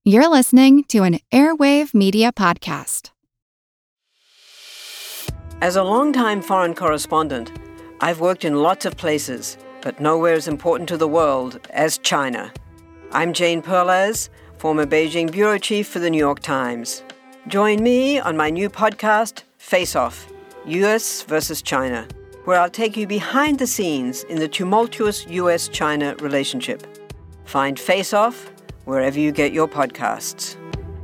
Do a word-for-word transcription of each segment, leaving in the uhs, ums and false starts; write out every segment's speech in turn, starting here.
You're listening to an Airwave Media Podcast. As a longtime foreign correspondent, I've worked in lots of places, but nowhere as important to the world as China. I'm Jane Perlez, former Beijing bureau chief for the New York Times. Join me on my new podcast, Face Off, U S versus China, where I'll take you behind the scenes in the tumultuous U S China relationship. Find Face Off wherever you get your podcasts.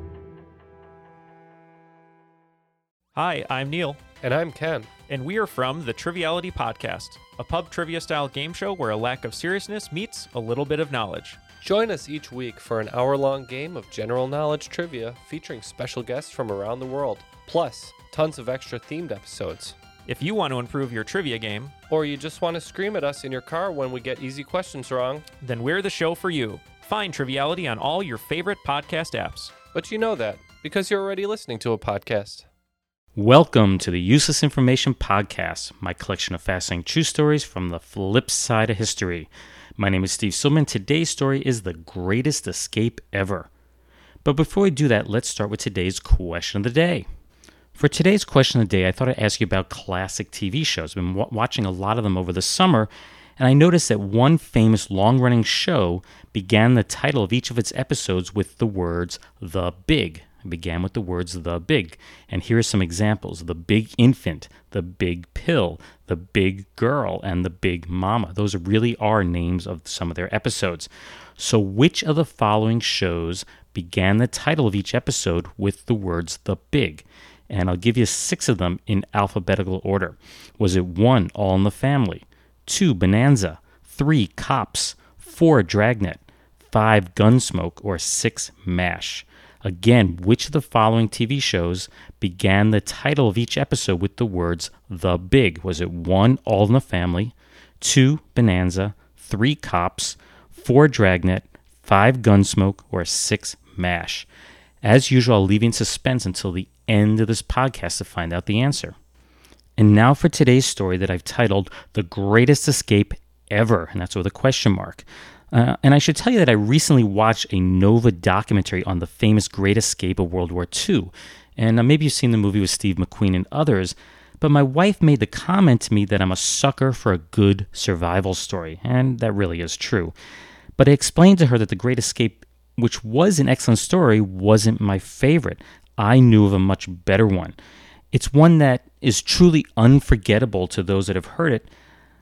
Hi, I'm Neil. And I'm Ken. And we are from the Triviality Podcast, a pub trivia-style game show where a lack of seriousness meets a little bit of knowledge. Join us each week for an hour-long game of general knowledge trivia featuring special guests from around the world, plus tons of extra themed episodes. If you want to improve your trivia game, or you just want to scream at us in your car when we get easy questions wrong, then we're the show for you. Find Triviality on all your favorite podcast apps. But you know that because you're already listening to a podcast. Welcome to the Useless Information Podcast, my collection of fascinating true stories from the flip side of history. My name is Steve Silman. Today's story is The Greatest Escape Ever. But before we do that, let's start with today's question of the day. For today's question of the day, I thought I'd ask you about classic T V shows. I've been w- watching a lot of them over the summer, and I noticed that one famous long-running show began the title of each of its episodes with the words, The Big. It began with the words, The Big. And here are some examples. The Big Infant, The Big Pill, The Big Girl, and The Big Mama. Those really are names of some of their episodes. So which of the following shows began the title of each episode with the words, The Big? And I'll give you six of them in alphabetical order. Was it one, All in the Family? Two, Bonanza. Three, Cops. Four, Dragnet. Five, Gunsmoke. Or six, MASH. Again, which of the following T V shows began the title of each episode with the words The Big? Was it one, All in the Family? Two, Bonanza. Three, Cops. Four, Dragnet. Five, Gunsmoke. Or six, MASH. As usual, I'll leave you in suspense until the end of this podcast to find out the answer. And now for today's story that I've titled The Greatest Escape Ever, and that's with a question mark. Uh, and I should tell you that I recently watched a Nova documentary on the famous Great Escape of World War Two. And uh, maybe you've seen the movie with Steve McQueen and others, but my wife made the comment to me that I'm a sucker for a good survival story, and that really is true. But I explained to her that The Great Escape, which was an excellent story, wasn't my favorite. I knew of a much better one. It's one that is truly unforgettable to those that have heard it,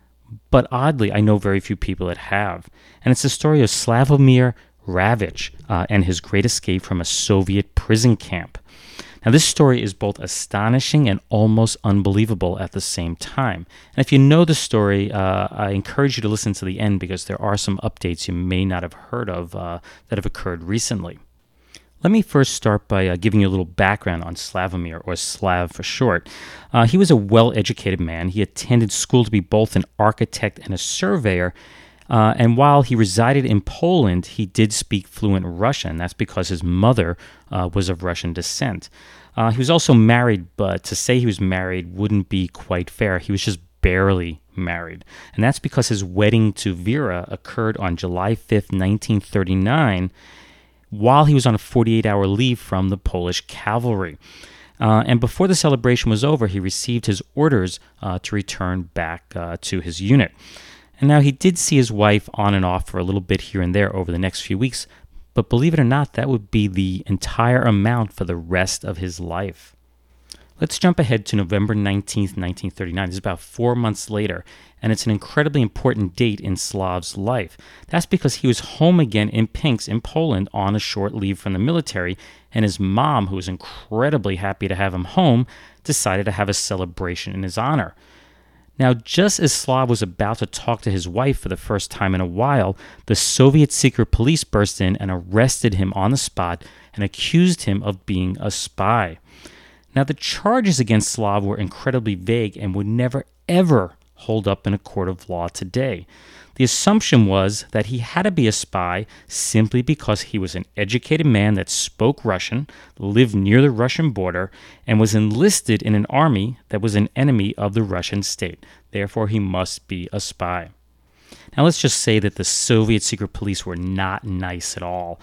but oddly, I know very few people that have. And it's the story of Slavomir Ravich uh, and his great escape from a Soviet prison camp. Now, this story is both astonishing and almost unbelievable at the same time. And if you know the story, uh, I encourage you to listen to the end because there are some updates you may not have heard of uh, that have occurred recently. Let me first start by uh, giving you a little background on Slavomir, or Slav for short. Uh, he was a well-educated man. He attended school to be both an architect and a surveyor. Uh, and while he resided in Poland, he did speak fluent Russian. That's because his mother uh, was of Russian descent. Uh, he was also married, but to say he was married wouldn't be quite fair. He was just barely married. And that's because his wedding to Vera occurred on July fifth, nineteen thirty-nine, while he was on a forty-eight hour leave from the Polish cavalry. Uh, and before the celebration was over, he received his orders uh, to return back uh, to his unit. And now he did see his wife on and off for a little bit here and there over the next few weeks, but believe it or not, that would be the entire amount for the rest of his life. Let's jump ahead to November nineteenth, nineteen thirty-nine. This is about four months later, and it's an incredibly important date in Slav's life. That's because he was home again in Pinsk in Poland on a short leave from the military, and his mom, who was incredibly happy to have him home, decided to have a celebration in his honor. Now, just as Slav was about to talk to his wife for the first time in a while, the Soviet secret police burst in and arrested him on the spot and accused him of being a spy. Now, the charges against Slav were incredibly vague and would never, ever hold up in a court of law today. The assumption was that he had to be a spy simply because he was an educated man that spoke Russian, lived near the Russian border, and was enlisted in an army that was an enemy of the Russian state. Therefore, he must be a spy. Now, let's just say that the Soviet secret police were not nice at all.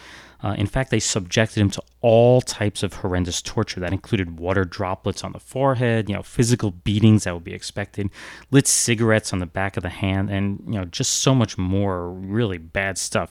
Uh, in fact, they subjected him to all types of horrendous torture. That included water droplets on the forehead, you know, physical beatings that would be expected, lit cigarettes on the back of the hand, and, you know, just so much more really bad stuff.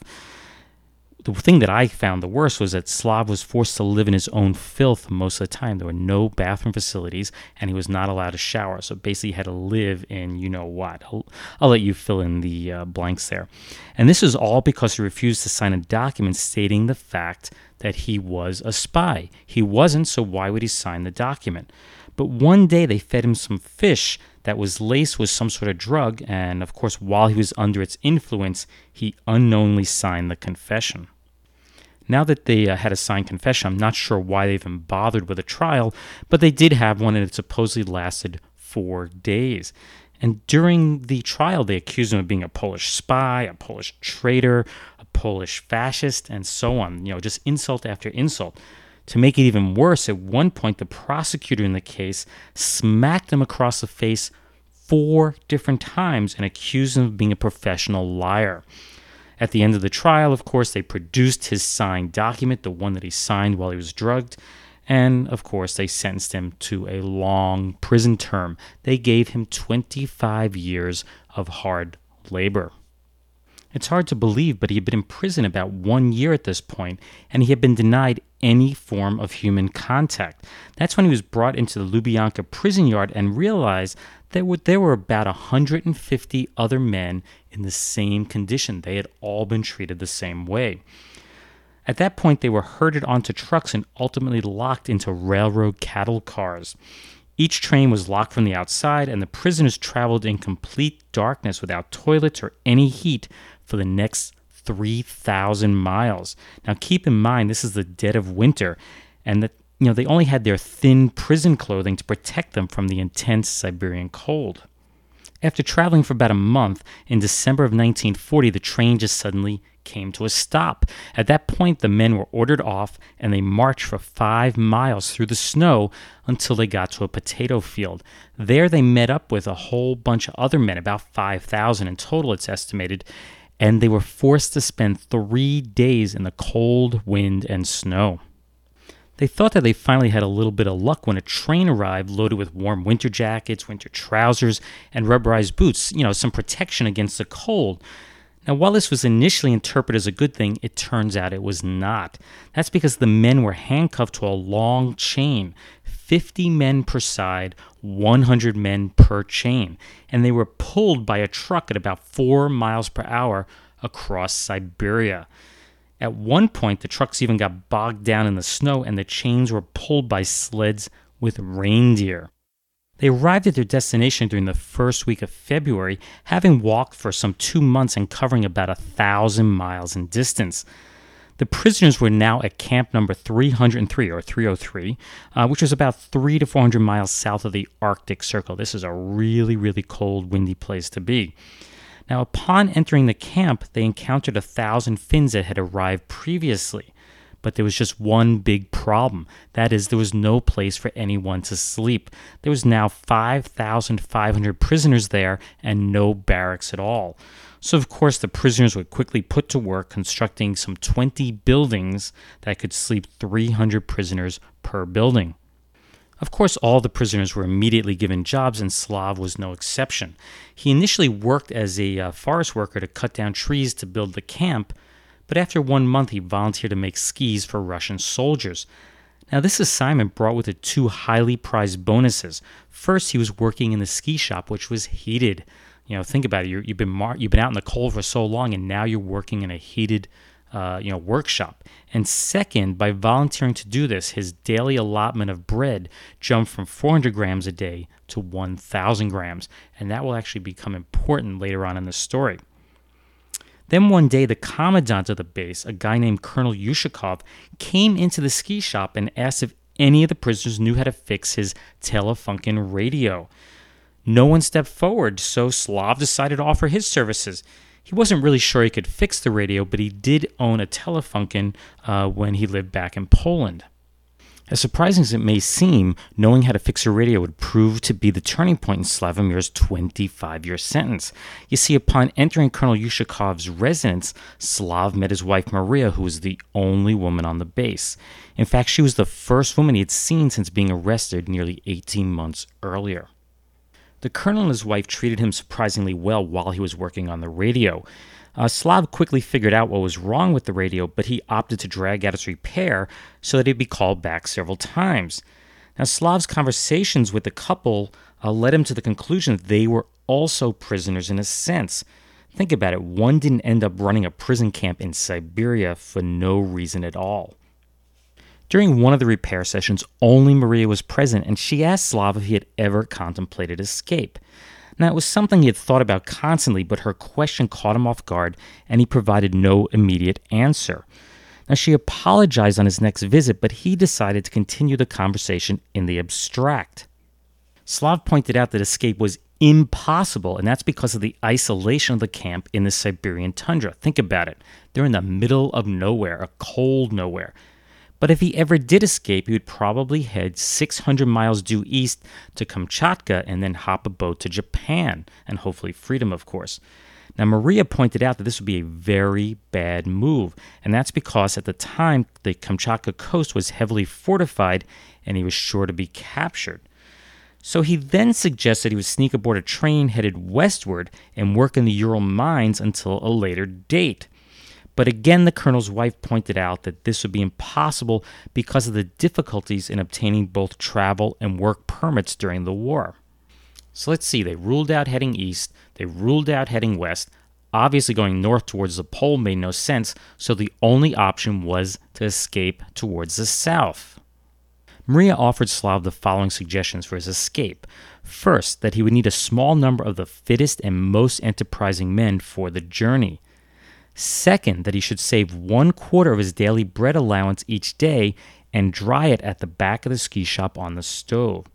The thing that I found the worst was that Slav was forced to live in his own filth most of the time. There were no bathroom facilities, and he was not allowed to shower. So basically, he had to live in you know what. I'll, I'll let you fill in the uh, blanks there. And this is all because he refused to sign a document stating the fact that he was a spy. He wasn't, so why would he sign the document? But one day, they fed him some fish that was laced with some sort of drug, and of course, while he was under its influence, he unknowingly signed the confession. Now that they uh, had a signed confession, I'm not sure why they even bothered with a trial, but they did have one, and it supposedly lasted four days. And during the trial, they accused him of being a Polish spy, a Polish traitor, a Polish fascist, and so on. You know, just insult after insult. To make it even worse, at one point, the prosecutor in the case smacked him across the face four different times and accused him of being a professional liar. At the end of the trial, of course, they produced his signed document, the one that he signed while he was drugged, and, of course, they sentenced him to a long prison term. They gave him twenty-five years of hard labor. It's hard to believe, but he had been in prison about one year at this point, and he had been denied any form of human contact. That's when he was brought into the Lubyanka prison yard and realized that there were about one hundred fifty other men in the same condition. They had all been treated the same way. At that point, they were herded onto trucks and ultimately locked into railroad cattle cars. Each train was locked from the outside, and the prisoners traveled in complete darkness without toilets or any heat for the next three thousand miles. Now, keep in mind, this is the dead of winter, and that you know they only had their thin prison clothing to protect them from the intense Siberian cold. After traveling for about a month, in December of nineteen forty, the train just suddenly came to a stop. At that point, the men were ordered off, and they marched for five miles through the snow until they got to a potato field. There, they met up with a whole bunch of other men, about five thousand in total, it's estimated, and they were forced to spend three days in the cold, wind, and snow. They thought that they finally had a little bit of luck when a train arrived loaded with warm winter jackets, winter trousers, and rubberized boots, you know, some protection against the cold. Now, while this was initially interpreted as a good thing, it turns out it was not. That's because the men were handcuffed to a long chain, fifty men per side, one hundred men per chain, and they were pulled by a truck at about four miles per hour across Siberia. At one point, the trucks even got bogged down in the snow, and the chains were pulled by sleds with reindeer. They arrived at their destination during the first week of February, having walked for some two months and covering about a thousand miles in distance. The prisoners were now at camp number three hundred three, or three oh three, uh, which was about three to four hundred miles south of the Arctic Circle. This is a really, really cold, windy place to be. Now, upon entering the camp, they encountered a thousand Finns that had arrived previously. But there was just one big problem. That is, there was no place for anyone to sleep. There was now five thousand five hundred prisoners there and no barracks at all. So, of course, the prisoners were quickly put to work constructing some twenty buildings that could sleep three hundred prisoners per building. Of course, all the prisoners were immediately given jobs, and Slav was no exception. He initially worked as a uh, forest worker to cut down trees to build the camp, but after one month he volunteered to make skis for Russian soldiers. Now, this assignment brought with it two highly prized bonuses. First, he was working in the ski shop, which was heated. You know, think about it. You're, you've been mar- you've been out in the cold for so long, and now you're working in a heated Uh, you know, workshop. And second, by volunteering to do this, his daily allotment of bread jumped from four hundred grams a day to one thousand grams, and that will actually become important later on in the story. Then one day, the commandant of the base, a guy named Colonel Yushakov, came into the ski shop and asked if any of the prisoners knew how to fix his Telefunken radio. No one stepped forward, so Slav decided to offer his services. He wasn't really sure he could fix the radio, but he did own a Telefunken uh, when he lived back in Poland. As surprising as it may seem, knowing how to fix a radio would prove to be the turning point in Slavomir's twenty-five-year sentence. You see, upon entering Colonel Ushakov's residence, Slav met his wife Maria, who was the only woman on the base. In fact, she was the first woman he had seen since being arrested nearly eighteen months earlier. The colonel and his wife treated him surprisingly well while he was working on the radio. Uh, Slav quickly figured out what was wrong with the radio, but he opted to drag out its repair so that he'd be called back several times. Now, Slav's conversations with the couple uh, led him to the conclusion that they were also prisoners in a sense. Think about it, one didn't end up running a prison camp in Siberia for no reason at all. During one of the repair sessions, only Maria was present, and she asked Slav if he had ever contemplated escape. Now, it was something he had thought about constantly, but her question caught him off guard, and he provided no immediate answer. Now, she apologized on his next visit, but he decided to continue the conversation in the abstract. Slav pointed out that escape was impossible, and that's because of the isolation of the camp in the Siberian tundra. Think about it. They're in the middle of nowhere, a cold nowhere. But if he ever did escape, he would probably head six hundred miles due east to Kamchatka and then hop a boat to Japan, and hopefully freedom, of course. Now, Maria pointed out that this would be a very bad move, and that's because at the time, the Kamchatka coast was heavily fortified, and he was sure to be captured. So he then suggested he would sneak aboard a train headed westward and work in the Ural mines until a later date. But again, the colonel's wife pointed out that this would be impossible because of the difficulties in obtaining both travel and work permits during the war. So let's see, they ruled out heading east, they ruled out heading west. Obviously going north towards the pole made no sense, so the only option was to escape towards the south. Maria offered Slav the following suggestions for his escape. First, that he would need a small number of the fittest and most enterprising men for the journey. Second, that he should save one quarter of his daily bread allowance each day and dry it at the back of the ski shop on the stove.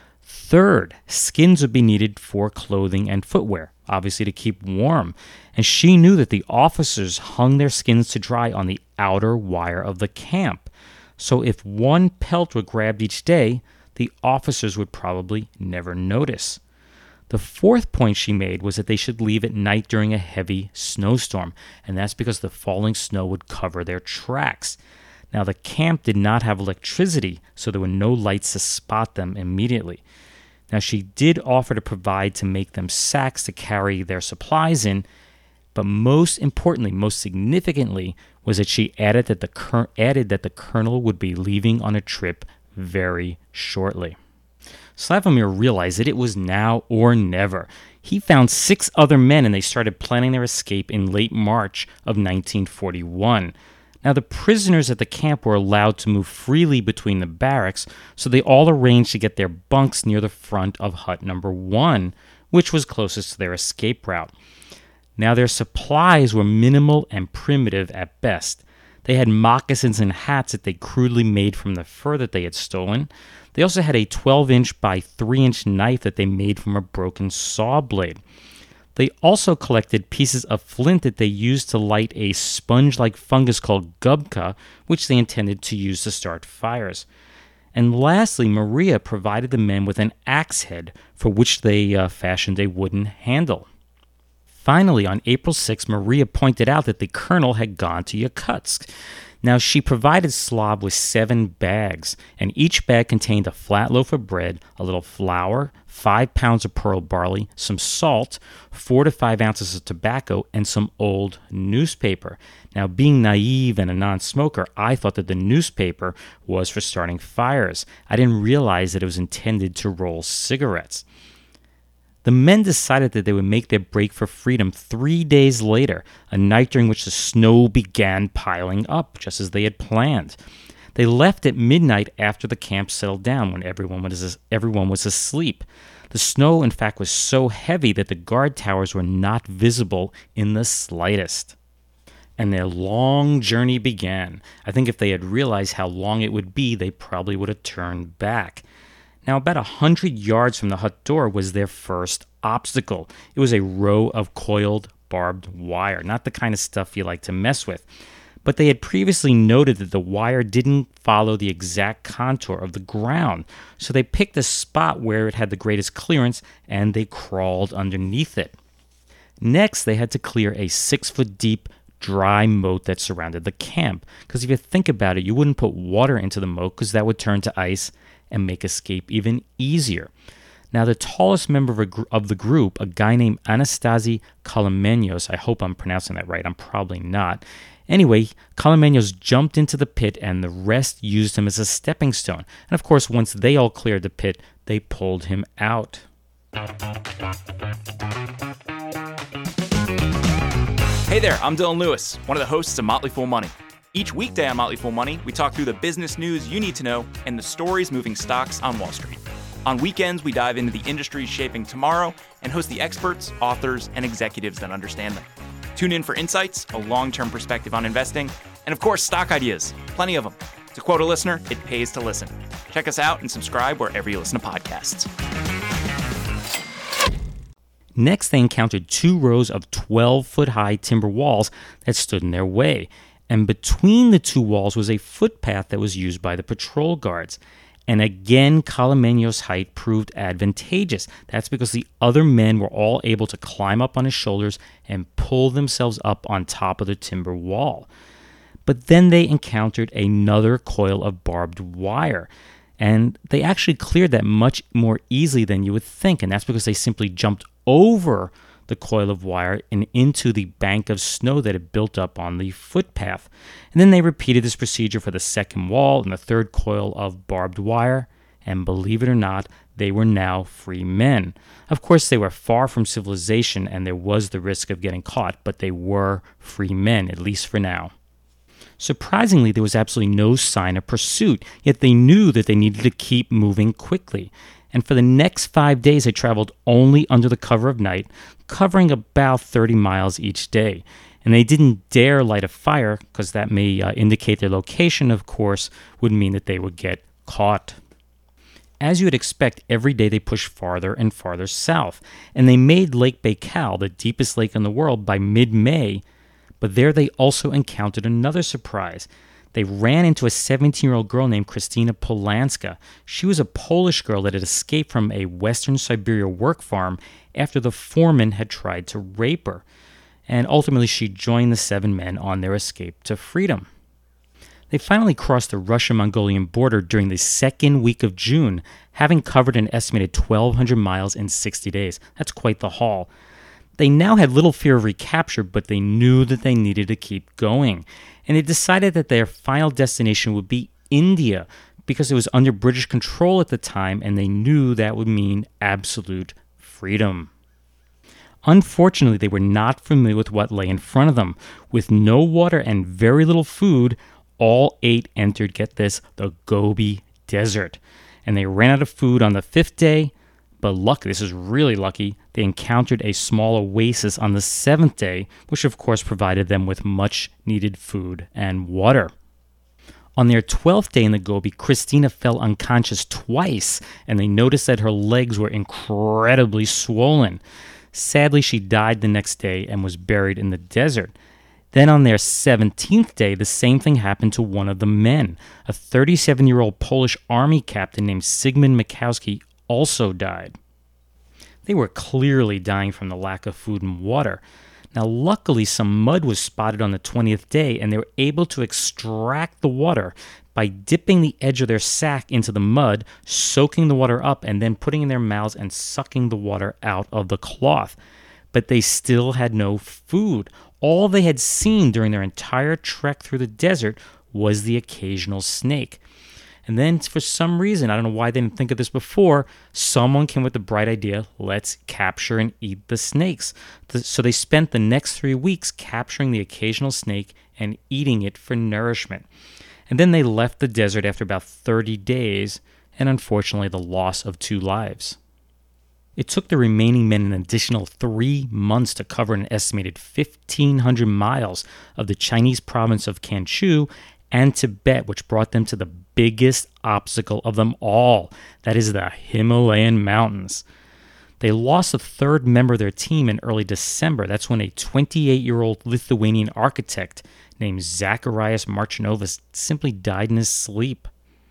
Third, skins would be needed for clothing and footwear, obviously to keep warm, and she knew that the officers hung their skins to dry on the outer wire of the camp. So if one pelt were grabbed each day, the officers would probably never notice. The fourth point she made was that they should leave at night during a heavy snowstorm, and that's because the falling snow would cover their tracks. Now, the camp did not have electricity, so there were no lights to spot them immediately. Now, she did offer to provide to make them sacks to carry their supplies in, but most importantly, most significantly, was that she added that the cur- added that the colonel would be leaving on a trip very shortly. Slavomir realized that it was now or never. He found six other men and they started planning their escape in late March of nineteen forty-one. Now, the prisoners at the camp were allowed to move freely between the barracks, so they all arranged to get their bunks near the front of hut number one, which was closest to their escape route. Now, their supplies were minimal and primitive at best. They had moccasins and hats that they crudely made from the fur that they had stolen. They also had a twelve-inch by three-inch knife that they made from a broken saw blade. They also collected pieces of flint that they used to light a sponge-like fungus called gubka, which they intended to use to start fires. And lastly, Maria provided the men with an axe head for which they uh, fashioned a wooden handle. Finally, on April sixth, Maria pointed out that the colonel had gone to Yakutsk. Now, she provided Slav with seven bags, and each bag contained a flat loaf of bread, a little flour, five pounds of pearl barley, some salt, four to five ounces of tobacco, and some old newspaper. Now, being naive and a non-smoker, I thought that the newspaper was for starting fires. I didn't realize that it was intended to roll cigarettes. The men decided that they would make their break for freedom three days later, a night during which the snow began piling up, just as they had planned. They left at midnight after the camp settled down, when everyone was, everyone was asleep. The snow, in fact, was so heavy that the guard towers were not visible in the slightest. And their long journey began. I think if they had realized how long it would be, they probably would have turned back. Now, about a hundred yards from the hut door was their first obstacle. It was a row of coiled barbed wire, not the kind of stuff you like to mess with. but they had previously noted that the wire didn't follow the exact contour of the ground, so they picked a spot where it had the greatest clearance and they crawled underneath it. Next, they had to clear a six-foot-deep dry moat that surrounded the camp, because if you think about it, you wouldn't put water into the moat because that would turn to ice and make escape even easier. Now, the tallest member of, gr- of the group, a guy named Anastasi Kalamenos, I hope I'm pronouncing that right, I'm probably not. Anyway, Kalamenos jumped into the pit and the rest used him as a stepping stone. And of course, once they all cleared the pit, they pulled him out. Hey there, I'm Dylan Lewis, one of the hosts of Motley Fool Money. Each weekday on Motley Fool Money, we talk through the business news you need to know and the stories moving stocks on Wall Street. On weekends, we dive into the industries shaping tomorrow and host the experts, authors, and executives that understand them. Tune in for insights, a long-term perspective on investing, and of course, stock ideas. Plenty of them. To quote a listener, it pays to listen. Check us out and subscribe wherever you listen to podcasts. Next, they encountered two rows of twelve-foot-high timber walls that stood in their way, and between the two walls was a footpath that was used by the patrol guards. And again, Kalamenos' height proved advantageous. That's because the other men were all able to climb up on his shoulders and pull themselves up on top of the timber wall. But then they encountered another coil of barbed wire. And they actually cleared that much more easily than you would think. And that's because they simply jumped over the coil of wire and into the bank of snow that had built up on the footpath. And then they repeated this procedure for the second wall and the third coil of barbed wire. And believe it or not, they were now free men. Of course, they were far from civilization and there was the risk of getting caught, but they were free men, at least for now. Surprisingly, there was absolutely no sign of pursuit, yet they knew that they needed to keep moving quickly. And for the next five days, they traveled only under the cover of night, covering about thirty miles each day. And they didn't dare light a fire, because that may uh, indicate their location, of course, would mean that they would get caught. As you would expect, every day they pushed farther and farther south, and they made Lake Baikal, the deepest lake in the world, by mid-May. But there they also encountered another surprise. They ran into a seventeen-year-old girl named Kristina Polanska. She was a Polish girl that had escaped from a Western Siberia work farm after the foreman had tried to rape her. And ultimately she joined the seven men on their escape to freedom. They finally crossed the Russian-Mongolian border during the second week of June, having covered an estimated twelve hundred miles in sixty days. That's quite the haul. They now had little fear of recapture, but they knew that they needed to keep going. And they decided that their final destination would be India, because it was under British control at the time, and they knew that would mean absolute freedom. Unfortunately, they were not familiar with what lay in front of them. With no water and very little food, all eight entered, get this, the Gobi Desert. And they ran out of food on the fifth day. But lucky, this is really lucky, they encountered a small oasis on the seventh day, which of course provided them with much needed food and water. On their twelfth day in the Gobi, Kristina fell unconscious twice, and they noticed that her legs were incredibly swollen. Sadly, she died the next day and was buried in the desert. Then on their seventeenth day, the same thing happened to one of the men. A thirty-seven-year-old Polish army captain named Sigmund Mikowski also died. They were clearly dying from the lack of food and water. Now, luckily, some mud was spotted on the twentieth day, and they were able to extract the water by dipping the edge of their sack into the mud, soaking the water up, and then putting it in their mouths and sucking the water out of the cloth. But they still had no food. All they had seen during their entire trek through the desert was the occasional snake. And then for some reason, I don't know why they didn't think of this before, someone came with the bright idea, let's capture and eat the snakes. So they spent the next three weeks capturing the occasional snake and eating it for nourishment. And then they left the desert after about thirty days, and unfortunately the loss of two lives. It took the remaining men an additional three months to cover an estimated fifteen hundred miles of the Chinese province of Gansu and Tibet, which brought them to the biggest obstacle of them all. That is the Himalayan mountains. They lost a third member of their team in early December. That's when a twenty-eight-year-old Lithuanian architect named Zacharias Marchinovas simply died in his sleep.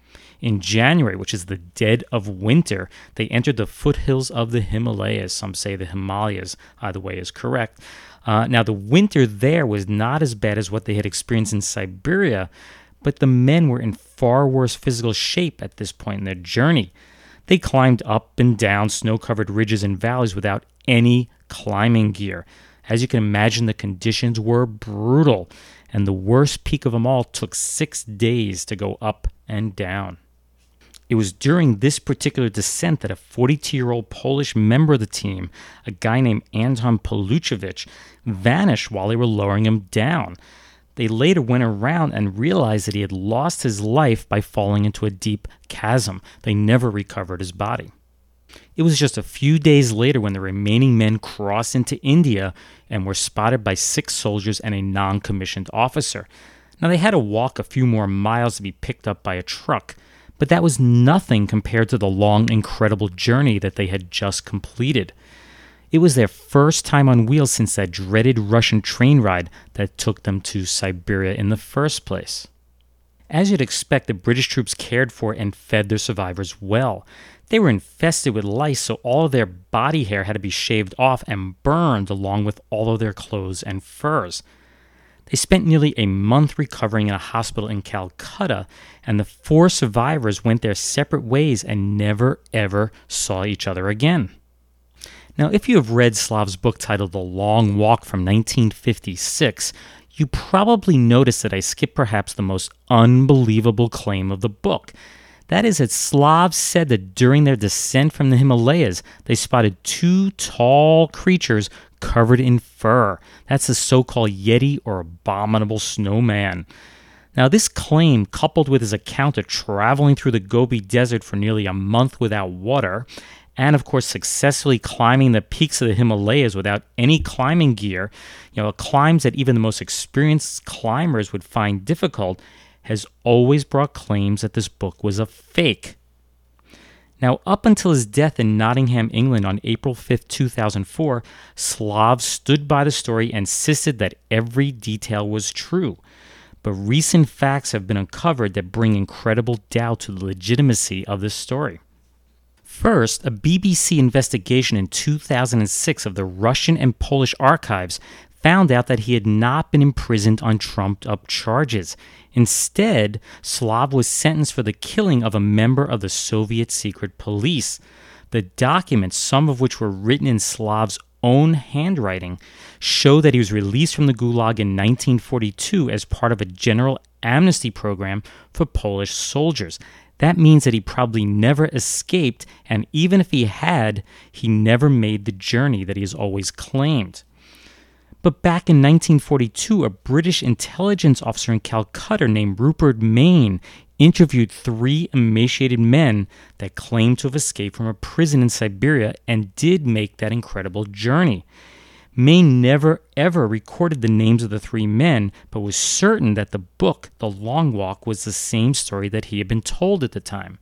In January, which is the dead of winter, they entered the foothills of the Himalayas. Some say the Himalayas. Either way is correct. Uh, now, the winter there was not as bad as what they had experienced in Siberia, but the men were in far worse physical shape at this point in their journey. They climbed up and down snow-covered ridges and valleys without any climbing gear. As you can imagine, the conditions were brutal, and the worst peak of them all took six days to go up and down. It was during this particular descent that a forty-two-year-old Polish member of the team, a guy named Anton Poluchevich, vanished while they were lowering him down. They later went around and realized that he had lost his life by falling into a deep chasm. They never recovered his body. It was just a few days later when the remaining men crossed into India and were spotted by six soldiers and a non-commissioned officer. Now, they had to walk a few more miles to be picked up by a truck, but that was nothing compared to the long, incredible journey that they had just completed. It was their first time on wheels since that dreaded Russian train ride that took them to Siberia in the first place. As you'd expect, the British troops cared for and fed their survivors well. They were infested with lice, so all of their body hair had to be shaved off and burned along with all of their clothes and furs. They spent nearly a month recovering in a hospital in Calcutta, and the four survivors went their separate ways and never ever saw each other again. Now, if you have read Slav's book titled The Long Walk from nineteen fifty-six, you probably noticed that I skipped perhaps the most unbelievable claim of the book. That is that Slav said that during their descent from the Himalayas, they spotted two tall creatures covered in fur. That's the so-called Yeti or abominable snowman. Now, this claim, coupled with his account of traveling through the Gobi Desert for nearly a month without water, and of course successfully climbing the peaks of the Himalayas without any climbing gear, you know, climbs that even the most experienced climbers would find difficult, has always brought claims that this book was a fake. Now, up until his death in Nottingham, England on April fifth, two thousand four, Slav stood by the story and insisted that every detail was true. But recent facts have been uncovered that bring incredible doubt to the legitimacy of this story. First, a B B C investigation in two thousand six of the Russian and Polish archives found out that he had not been imprisoned on trumped-up charges. Instead, Slav was sentenced for the killing of a member of the Soviet secret police. The documents, some of which were written in Slav's own handwriting, show that he was released from the Gulag in nineteen forty-two as part of a general amnesty program for Polish soldiers. That means that he probably never escaped, and even if he had, he never made the journey that he has always claimed. But back in nineteen forty-two, a British intelligence officer in Calcutta named Rupert Mayne interviewed three emaciated men that claimed to have escaped from a prison in Siberia and did make that incredible journey. Mayne never ever recorded the names of the three men, but was certain that the book, The Long Walk, was the same story that he had been told at the time.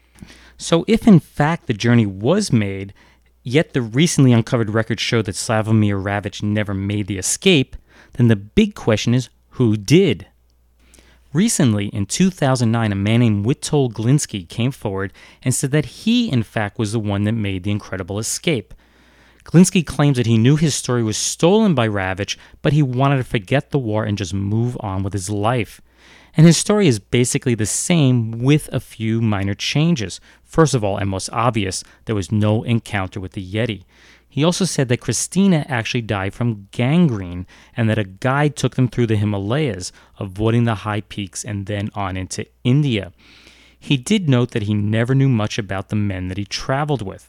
So if in fact the journey was made, yet the recently uncovered records show that Slavomir Ravich never made the escape, then the big question is, who did? Recently, in two thousand nine, a man named Witold Gliński came forward and said that he, in fact, was the one that made the incredible escape. Gliński claims that he knew his story was stolen by Ravich, but he wanted to forget the war and just move on with his life. And his story is basically the same with a few minor changes. First of all, and most obvious, there was no encounter with the Yeti. He also said that Christina actually died from gangrene and that a guide took them through the Himalayas, avoiding the high peaks and then on into India. He did note that he never knew much about the men that he traveled with.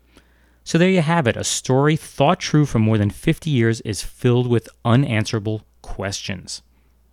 So there you have it. A story thought true for more than fifty years is filled with unanswerable questions.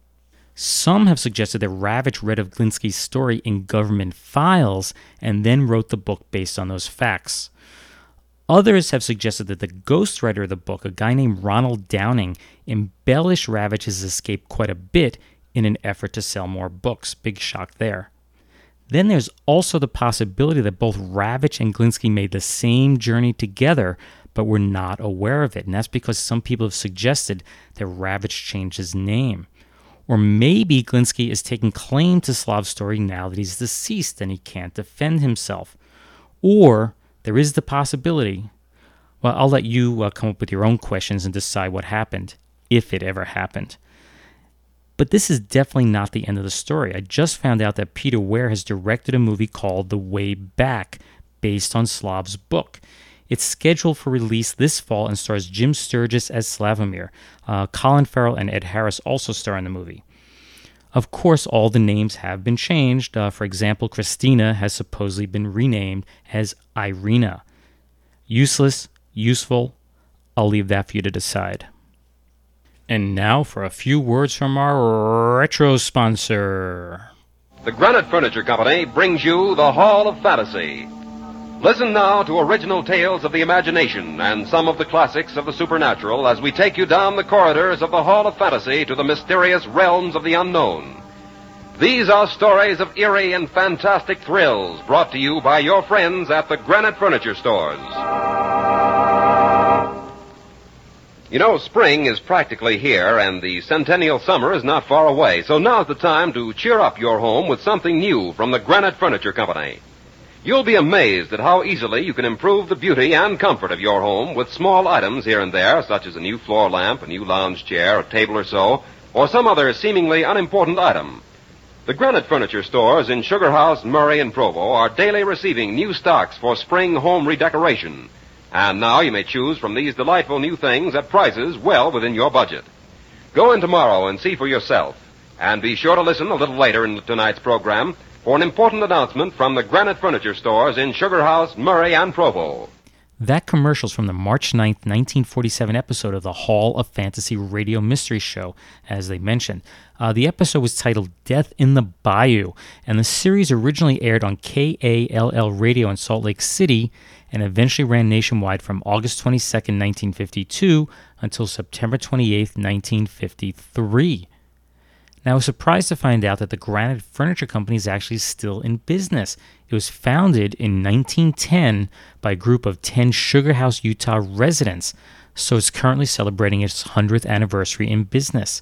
Some have suggested that Ravich read of Gliński's story in government files and then wrote the book based on those facts. Others have suggested that the ghostwriter of the book, a guy named Ronald Downing, embellished Ravich's escape quite a bit in an effort to sell more books. Big shock there. Then there's also the possibility that both Ravich and Gliński made the same journey together, but were not aware of it. And that's because some people have suggested that Ravich changed his name. Or maybe Glinsky is taking claim to Slav's story now that he's deceased and he can't defend himself. Or there is the possibility, well, I'll let you uh, come up with your own questions and decide what happened, if it ever happened. But this is definitely not the end of the story. I just found out that Peter Weir has directed a movie called The Way Back, based on Slav's book. It's scheduled for release this fall and stars Jim Sturgis as Slavomir. Uh, Colin Farrell and Ed Harris also star in the movie. Of course, all the names have been changed. Uh, for example, Christina has supposedly been renamed as Irina. Useless, useful, I'll leave that for you to decide. And now for a few words from our retro sponsor. The Granite Furniture Company brings you the Hall of Fantasy. Listen now to original tales of the imagination and some of the classics of the supernatural as we take you down the corridors of the Hall of Fantasy to the mysterious realms of the unknown. These are stories of eerie and fantastic thrills brought to you by your friends at the Granite Furniture Stores. You know, spring is practically here and the centennial summer is not far away, so now's the time to cheer up your home with something new from the Granite Furniture Company. You'll be amazed at how easily you can improve the beauty and comfort of your home with small items here and there, such as a new floor lamp, a new lounge chair, a table or so, or some other seemingly unimportant item. The Granite Furniture Stores in Sugar House, Murray, and Provo are daily receiving new stocks for spring home redecoration. And now you may choose from these delightful new things at prices well within your budget. Go in tomorrow and see for yourself. And be sure to listen a little later in tonight's program for an important announcement from the Granite Furniture Stores in Sugar House, Murray, and Provo. That commercial's from the March ninth, nineteen forty-seven episode of the Hall of Fantasy Radio Mystery Show, as they mentioned. Uh, the episode was titled Death in the Bayou, and the series originally aired on K A L L Radio in Salt Lake City and eventually ran nationwide from August twenty-second, nineteen fifty-two until September twenty-eighth, nineteen fifty-three. Now, I was surprised to find out that the Granite Furniture Company is actually still in business. It was founded in nineteen ten by a group of ten Sugar House, Utah residents, so it's currently celebrating its one hundredth anniversary in business.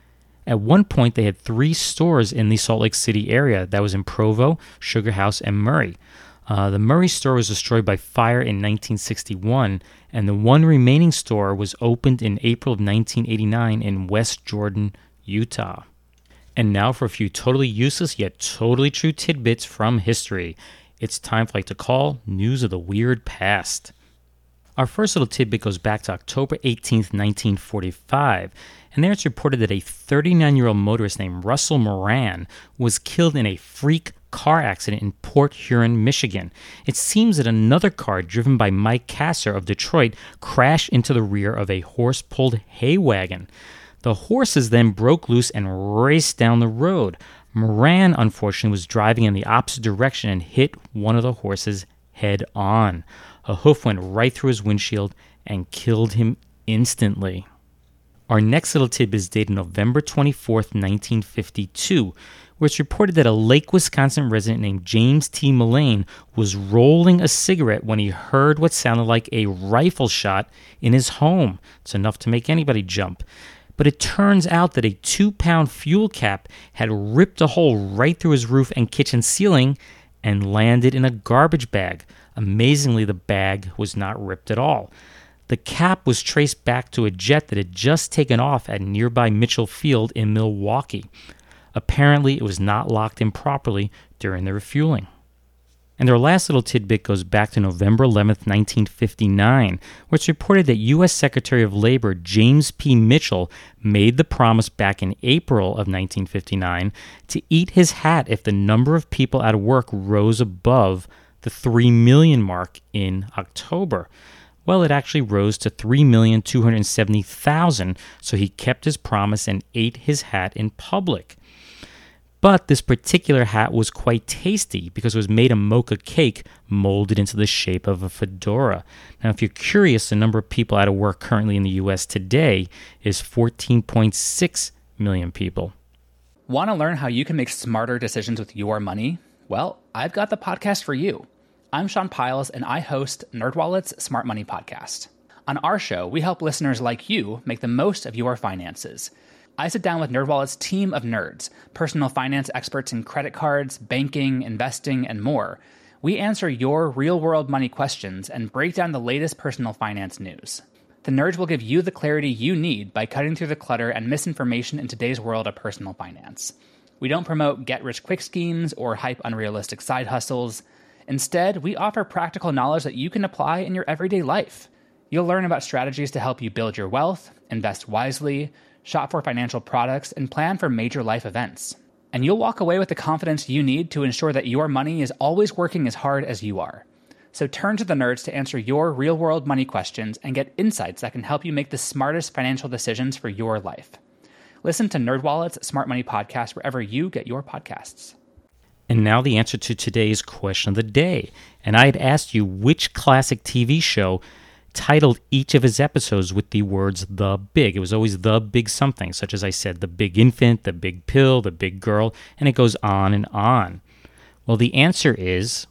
At one point, they had three stores in the Salt Lake City area. That was in Provo, Sugar House, and Murray. Uh, the Murray store was destroyed by fire in nineteen sixty-one, and the one remaining store was opened in April of nineteen eighty-nine in West Jordan, Utah. And now for a few totally useless yet totally true tidbits from history. It's time for like to call News of the Weird Past. Our first little tidbit goes back to October eighteenth, nineteen forty-five, and there it's reported that a thirty-nine-year-old motorist named Russell Moran was killed in a freak car accident in Port Huron, Michigan. It seems that another car driven by Mike Kasser of Detroit crashed into the rear of a horse-pulled hay wagon. The horses then broke loose and raced down the road. Moran, unfortunately, was driving in the opposite direction and hit one of the horses head on. A hoof went right through his windshield and killed him instantly. Our next little tidbit is dated November twenty-fourth, nineteen fifty-two, where it's reported that a Lake, Wisconsin resident named James T. Mullane was rolling a cigarette when he heard what sounded like a rifle shot in his home. It's enough to make anybody jump. But it turns out that a two-pound fuel cap had ripped a hole right through his roof and kitchen ceiling and landed in a garbage bag. Amazingly, the bag was not ripped at all. The cap was traced back to a jet that had just taken off at nearby Mitchell Field in Milwaukee. Apparently, it was not locked in properly during the refueling. And our last little tidbit goes back to November eleventh, nineteen fifty-nine, where it's reported that U S Secretary of Labor James P. Mitchell made the promise back in April of nineteen fifty-nine to eat his hat if the number of people out of work rose above the three million mark in October. Well, it actually rose to three million two hundred seventy thousand, so he kept his promise and ate his hat in public. But this particular hat was quite tasty because it was made of mocha cake molded into the shape of a fedora. Now, if you're curious, the number of people out of work currently in the U S today is fourteen point six million people. Want to learn how you can make smarter decisions with your money? Well, I've got the podcast for you. I'm Sean Piles, and I host NerdWallet's Smart Money Podcast. On our show, we help listeners like you make the most of your finances. I sit down with NerdWallet's team of nerds, personal finance experts in credit cards, banking, investing, and more. We answer your real-world money questions and break down the latest personal finance news. The Nerds will give you the clarity you need by cutting through the clutter and misinformation in today's world of personal finance. We don't promote get-rich-quick schemes or hype unrealistic side hustles. Instead, we offer practical knowledge that you can apply in your everyday life. You'll learn about strategies to help you build your wealth, invest wisely, shop for financial products, and plan for major life events. And you'll walk away with the confidence you need to ensure that your money is always working as hard as you are. So turn to the Nerds to answer your real-world money questions and get insights that can help you make the smartest financial decisions for your life. Listen to NerdWallet's Smart Money Podcast wherever you get your podcasts. And now the answer to today's question of the day. And I had asked you which classic T V show titled each of his episodes with the words "the big." It was always "the big something," such as I said, the big infant, the big pill, the big girl, and it goes on and on. Well, the answer is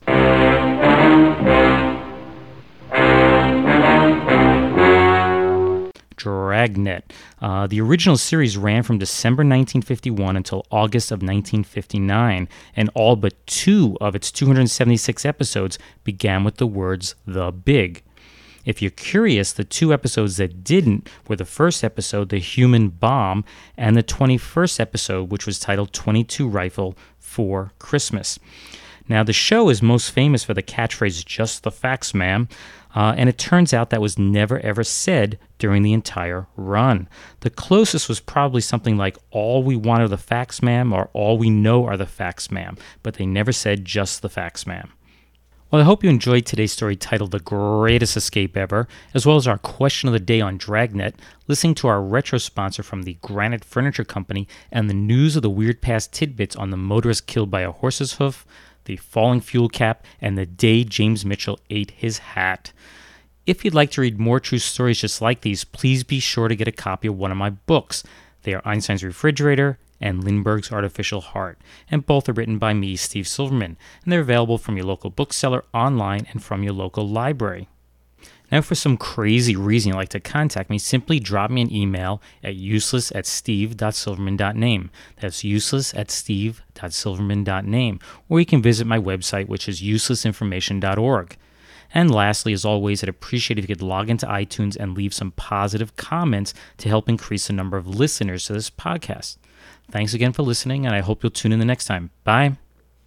Dragnet. Uh, the original series ran from December nineteen fifty-one until August of nineteen fifty-nine, and all but two of its two hundred seventy-six episodes began with the words "the big." If you're curious, the two episodes that didn't were the first episode, The Human Bomb, and the twenty-first episode, which was titled twenty-two Rifle for Christmas. Now, the show is most famous for the catchphrase, "Just the facts, ma'am," uh, and it turns out that was never ever said during the entire run. The closest was probably something like, "All we want are the facts, ma'am," or "All we know are the facts, ma'am," but they never said "Just the facts, ma'am." Well, I hope you enjoyed today's story titled The Greatest Escape Ever, as well as our question of the day on Dragnet, listening to our retro sponsor from the Granite Furniture Company, and the news of the weird past tidbits on the motorist killed by a horse's hoof, the falling fuel cap, and the day James Mitchell ate his hat. If you'd like to read more true stories just like these, please be sure to get a copy of one of my books. They are Einstein's Refrigerator and Lindbergh's Artificial Heart, and both are written by me, Steve Silverman, and they're available from your local bookseller, online, and from your local library. Now, for some crazy reason you'd like to contact me, simply drop me an email at useless at steve dot silverman dot name. That's useless at steve dot silverman dot name. Or you can visit my website, which is useless information dot org. And lastly, as always, I'd appreciate if you could log into iTunes and leave some positive comments to help increase the number of listeners to this podcast. Thanks again for listening, and I hope you'll tune in the next time. Bye.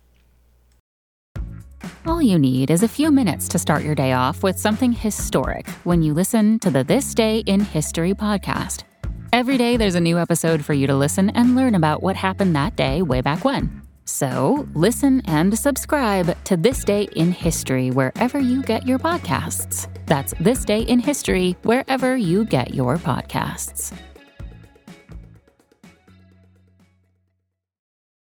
All you need is a few minutes to start your day off with something historic when you listen to the This Day in History podcast. Every day there's a new episode for you to listen and learn about what happened that day way back when. So listen and subscribe to This Day in History wherever you get your podcasts. That's This Day in History wherever you get your podcasts.